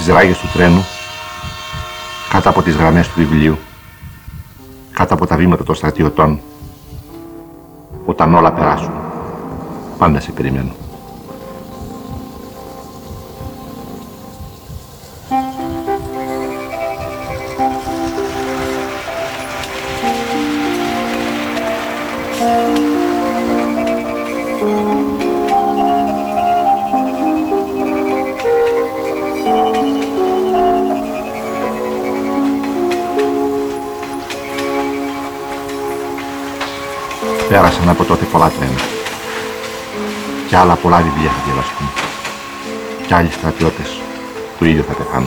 τις ράγες του τρένου, κάτω από τις γραμμές του βιβλίου, κάτω από τα βήματα των στρατιωτών, όταν όλα περάσουν, πάντα σε περιμένω. Πέρασαν από τότε πολλά τρένα. Κι άλλα πολλά βιβλία θα διαβαστούν. Κι άλλοι στρατιώτες το ίδιο θα πεθάνουν.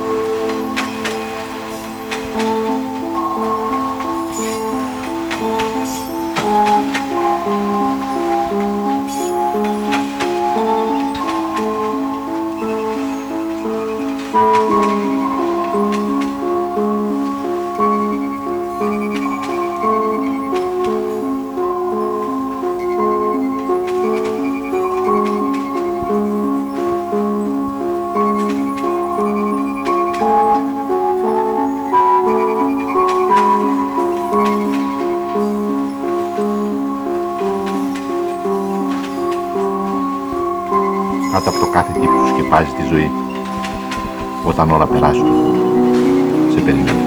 Κάτω από το κάθε τι που σου σκεπάζει τη ζωή, όταν όλα περάσουν, σε περιμένω.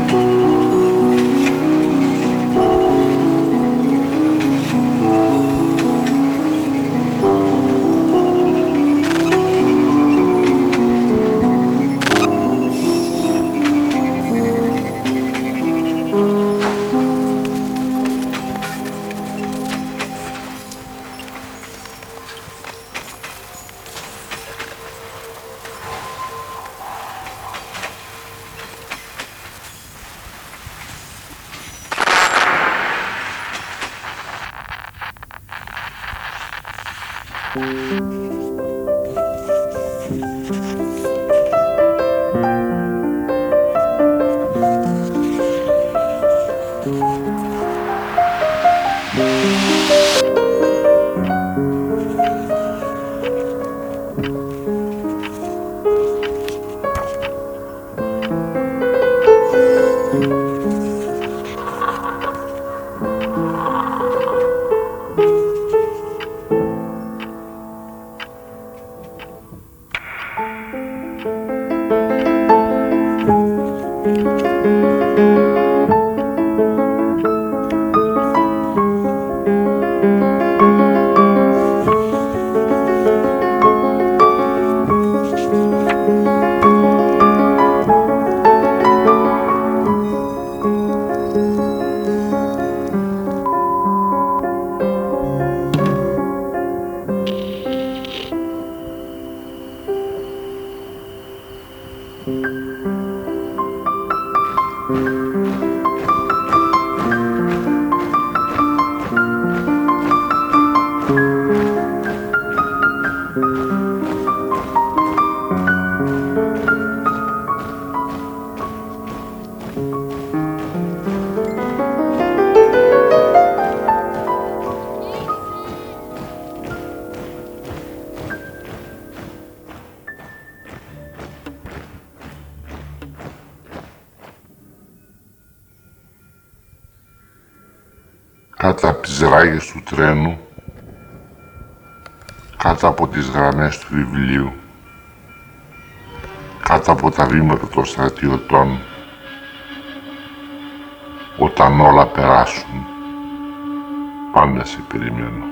Κάτω από τις ράγες του τρένου, κάτω από τις γραμμές του βιβλίου, κάτω από τα βήματα των στρατιωτών, όταν όλα περάσουν, πάντα σε περιμένω.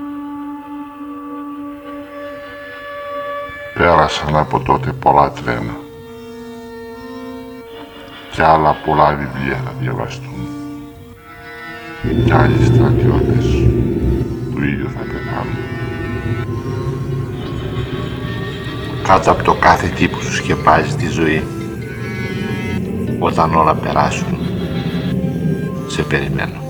Πέρασαν από τότε πολλά τρένα κι άλλα πολλά βιβλία θα διαβαστούν. Κι άλλοι στρατιώτες το ίδιο θα πεθάνουν. Κάτω από το κάθε τι που σου σκεπάζει τη ζωή, όταν όλα περάσουν, σε περιμένω.